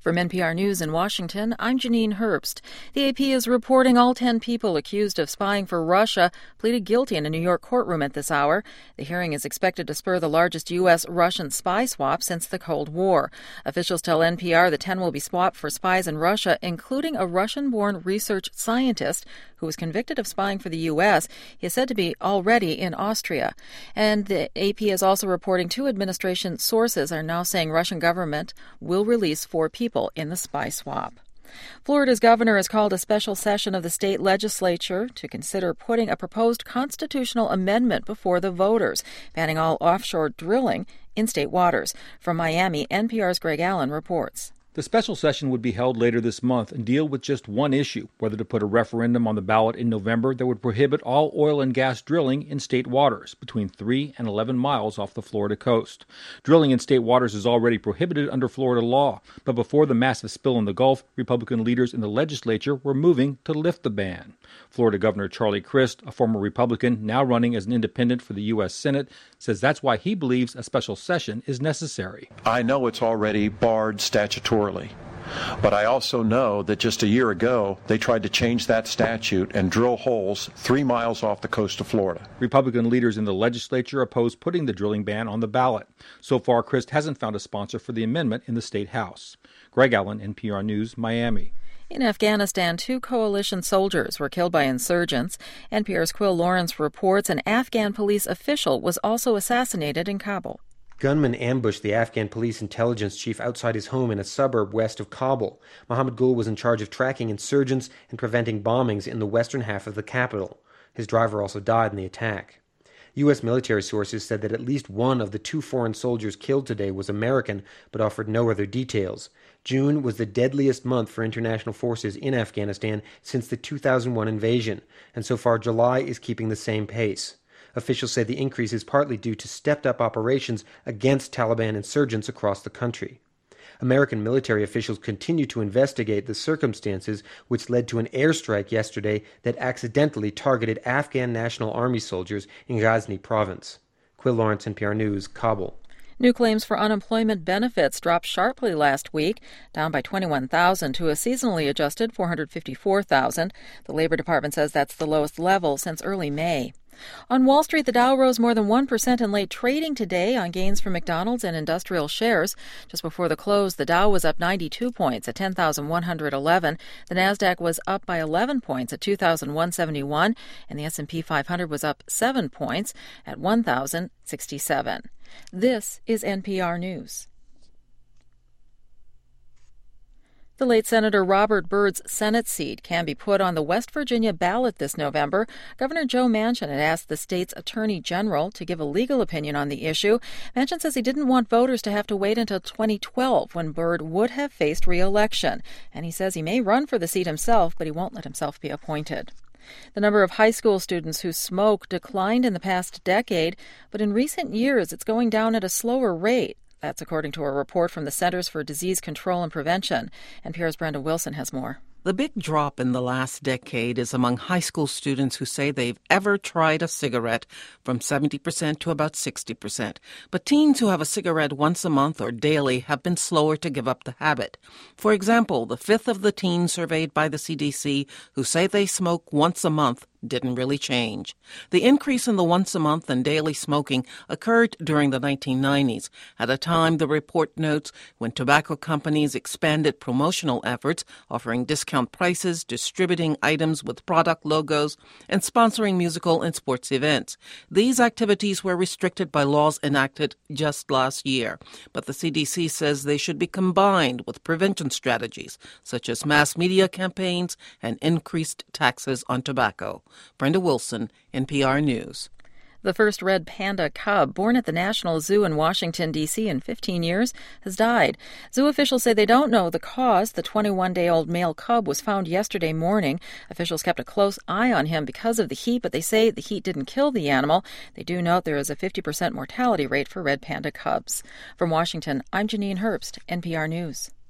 From NPR News in Washington, I'm Janine Herbst. The AP is reporting all 10 people accused of spying for Russia pleaded guilty in a New York courtroom at this hour. The hearing is expected to spur the largest U.S.-Russian spy swap since the Cold War. Officials tell NPR the 10 will be swapped for spies in Russia, including a Russian-born research scientist who was convicted of spying for the U.S. He is said to be already in Austria. And the AP is also reporting 2 administration sources are now saying Russian government will release 4 people in the spy swap. Florida's governor has called a special session of the state legislature to consider putting a proposed constitutional amendment before the voters, banning all offshore drilling in state waters. From Miami, NPR's Greg Allen reports. The special session would be held later this month and deal with just one issue, whether to put a referendum on the ballot in November that would prohibit all oil and gas drilling in state waters between 3 and 11 miles off the Florida coast. Drilling in state waters is already prohibited under Florida law, but before the massive spill in the Gulf, Republican leaders in the legislature were moving to lift the ban. Florida Governor Charlie Crist, a former Republican now running as an independent for the U.S. Senate, says that's why he believes a special session is necessary. I know it's already barred statutorily. But I also know that just a year ago, they tried to change that statute and drill holes 3 miles off the coast of Florida. Republican leaders in the legislature oppose putting the drilling ban on the ballot. So far, Crist hasn't found a sponsor for the amendment in the state House. Greg Allen, NPR News, Miami. In Afghanistan, 2 coalition soldiers were killed by insurgents. NPR's Quill Lawrence reports an Afghan police official was also assassinated in Kabul. Gunmen ambushed the Afghan police intelligence chief outside his home in a suburb west of Kabul. Mohammed Gul was in charge of tracking insurgents and preventing bombings in the western half of the capital. His driver also died in the attack. U.S. military sources said that at least one of the 2 foreign soldiers killed today was American, but offered no other details. June was the deadliest month for international forces in Afghanistan since the 2001 invasion, and so far July is keeping the same pace. Officials say the increase is partly due to stepped-up operations against Taliban insurgents across the country. American military officials continue to investigate the circumstances which led to an airstrike yesterday that accidentally targeted Afghan National Army soldiers in Ghazni province. Quill Lawrence, NPR News, Kabul. New claims for unemployment benefits dropped sharply last week, down by 21,000 to a seasonally adjusted 454,000. The Labor Department says that's the lowest level since early May. On Wall Street, the Dow rose more than 1% in late trading today on gains from McDonald's and industrial shares. Just before the close, the Dow was up 92 points at 10,111. The Nasdaq was up by 11 points at 2,171, and the S&P 500 was up 7 points at 1,067. This is NPR News. The late Senator Robert Byrd's Senate seat can be put on the West Virginia ballot this November. Governor Joe Manchin had asked the state's attorney general to give a legal opinion on the issue. Manchin says he didn't want voters to have to wait until 2012 when Byrd would have faced re-election. And he says he may run for the seat himself, but he won't let himself be appointed. The number of high school students who smoke declined in the past decade, but in recent years it's going down at a slower rate. That's according to a report from the Centers for Disease Control and Prevention. NPR's Brenda Wilson has more. The big drop in the last decade is among high school students who say they've ever tried a cigarette, from 70% to about 60%. But teens who have a cigarette once a month or daily have been slower to give up the habit. For example, the fifth of the teens surveyed by the CDC who say they smoke once a month didn't really change. The increase in the once-a-month and daily smoking occurred during the 1990s, at a time, the report notes, when tobacco companies expanded promotional efforts, offering discount prices, distributing items with product logos, and sponsoring musical and sports events. These activities were restricted by laws enacted just last year, but the CDC says they should be combined with prevention strategies, such as mass media campaigns and increased taxes on tobacco. Brenda Wilson, NPR News. The first red panda cub, born at the National Zoo in Washington, D.C. in 15 years, has died. Zoo officials say they don't know the cause. The 21-day-old male cub was found yesterday morning. Officials kept a close eye on him because of the heat, but they say the heat didn't kill the animal. They do note there is a 50% mortality rate for red panda cubs. From Washington, I'm Janine Herbst, NPR News.